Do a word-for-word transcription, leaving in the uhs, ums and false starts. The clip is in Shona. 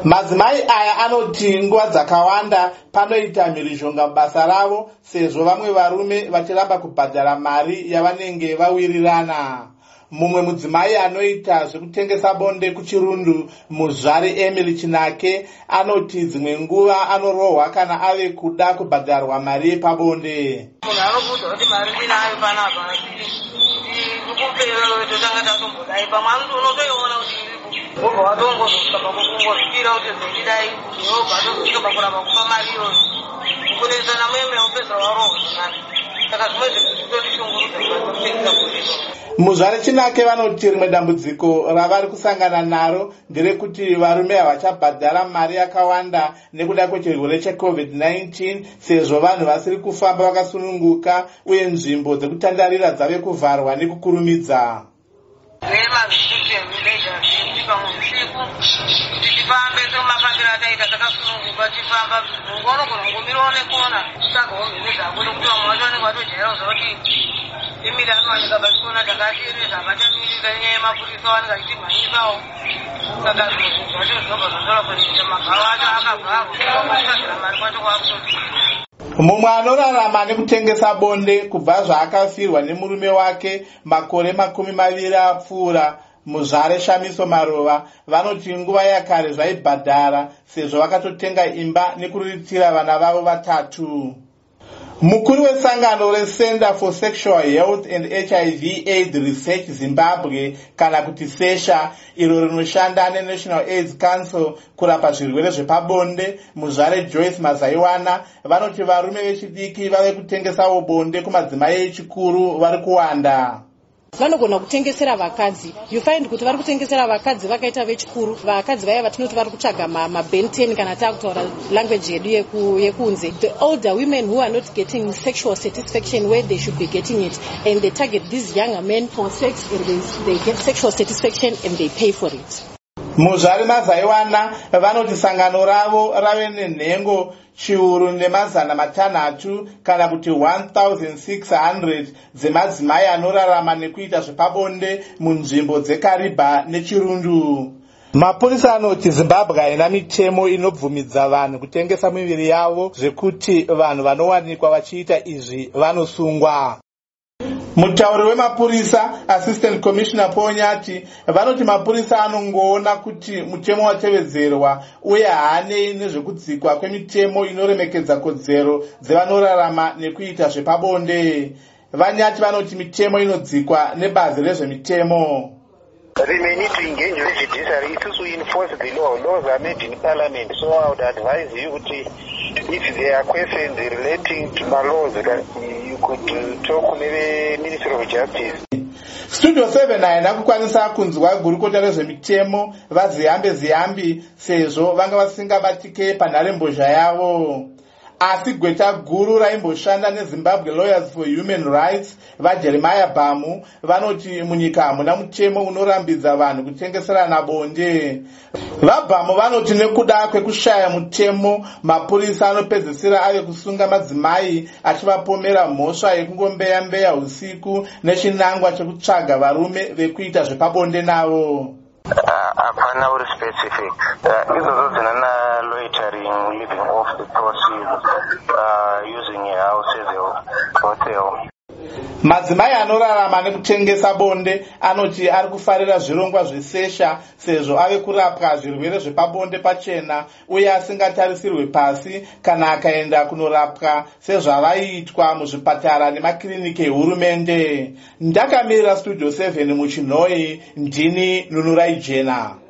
Madzimai aya anoti nguva dzakawanda panoita mhirizhonga basa ravo sezvo vamwe varume vachiramba kubhadhara mari yavanenge vawirirana. Mumwe mudzimai anoita zvekutengesa bonde kuchirundu, Muzvari Emily Chinake, anoti dzimwe nguva anorohwa kana ave kuda kubhadharwa mari yepabonde. Munhu anokuudza kuti mari ndinayo panapa ndikupera totanga tatombodai pamwe anoti unotoiona kuti iripo wobva watongozosvika pakungozvipira kuti zendidai yobva atosvika pakuramba kupa mari iyoyo kukunesana mueme upedza warohwa zvakare saka zvimwe zvinhu zvitotishungurudza kutengesa kuipa. Muzvari Chinake vanoti rimwe dambudziko ravari kusangana naro nderekuti varume havachabhadhara mari yakawanda nekuda kwechirwere checovid nineteen sezvo vanhu vasiri kufamba vakasununguka uye nzvimbo dzekutandarira dzave kuvharwa nekukurumidza. Pamwe usiku kuti tifambe semumafambiro ataita takasununguka tifamba unogona kungomirawo nekona usagawo mhene dzako nekuti vamwe vacho vanenge vatojaira kuziva kuti imiri anowanika pachikona takatireza vachamirira nyaya yemapurisa vanenge vachitimhanyisawo saka zvinhu zvacho zvinobva zvazora kuita magava acho akavharwa kubhadhara mari kwacho kwakutoti. Mumwe anorarama nekutengesa bonde kubva zvaakafirwa nemurume wake makore makumi maviri apfuura, Muzvare Shamiso Marova, vanoti nguva yakare zvaibhadhara sezvo vakatotenga imba nekuriritira vana vavo vatatu. Mukuru wesangano reCenter for Sexual Health and H I V AIDS Research Zimbabwe, kana kuti SESHA, iro rinoshanda neNational AIDS Council kurapa zvirwere zvepabonde, Muzvare Joyce Mazaiwana, vanoti varume vechidiki vave kutengesawo bonde kumadzimai echikuru vari kuwanda. Vanogona kutengesera vakadzi. You find kuti vari kutengesera vakadzi vakaita vechikuru, vakadzi vaya vatinoti vari kutsvaga mabenten kana takutaura language yedu yekunze. The older women who are not getting sexual satisfaction where they should be getting it, and they target these younger men for sex, and they, they get sexual satisfaction and they pay for it. Muzvari Mazaiwana vanoti sangano ravo rave nenhengo chiuru nemazana matanhatu kana kuti one thousand six hundred dzemadzimai anorarama nekuita zvepabonde munzvimbo dzeKariba neChirundu. Mapurisa anoti Zimbabwe haina mitemo inobvumidza vanhu kutengesa miviri yavo, zvekuti vanhu vanowanikwa vachiita izvi vanosungwa. Mutauri wemapurisa, Assistant Commissioner Ponyati, vanoti mapurisa anongoona kuti mutemo watevedzerwa uye haanei nezvekudzikwa kwemitemo inoremekedza kodzero dzevanorarama nekuita zvepabonde. Vanyati vanoti mitemo inodzikwa nebazi rezvemitemo. But they may need to engage with the judiciary to enforce the law. Laws are made in parliament, so I would advise you to, if there are questions relating to my laws, you could uh, talk to the Ministry of Justice. Studio seven haina kukwanisa kunzwa gurukota rezvemitemo vaZiyambe Ziyambi sezvo vanga vasingabatike panharembozha yavo. Asi gweta guru raimboshanda neZimbabwe Lawyers for Human Rights vaJeremiah Bhamu vanoti munyika hamuna mutemo unorambidza vanhu kutengeserana bonde. VaBhamu vanoti nekuda kwekushaya mutemo, mapurisa anopedzisira ave kusunga madzimai achivapomera mhosva yekungombeya-mbeya usiku nechinangwa chekutsvaga varume vekuita zvepabonde navo. Hapana uri specific. Izvozo dzinana loitering, living off the proceeds, uh, using a house as a hotel. Madzimai anorarama nekutengesa bonde anoti ari kufarira zvirongwa zvesesha sezvo ave kurapwa zvirwere zvepabonde pachena uye asingatarisirwe pasi kana akaenda kunorapwa sezvavaiitwa muzvipatara nemakiriniki ehurumende. Ndakamirira Studio seven muChinhoi, ndini Nunurai Jena.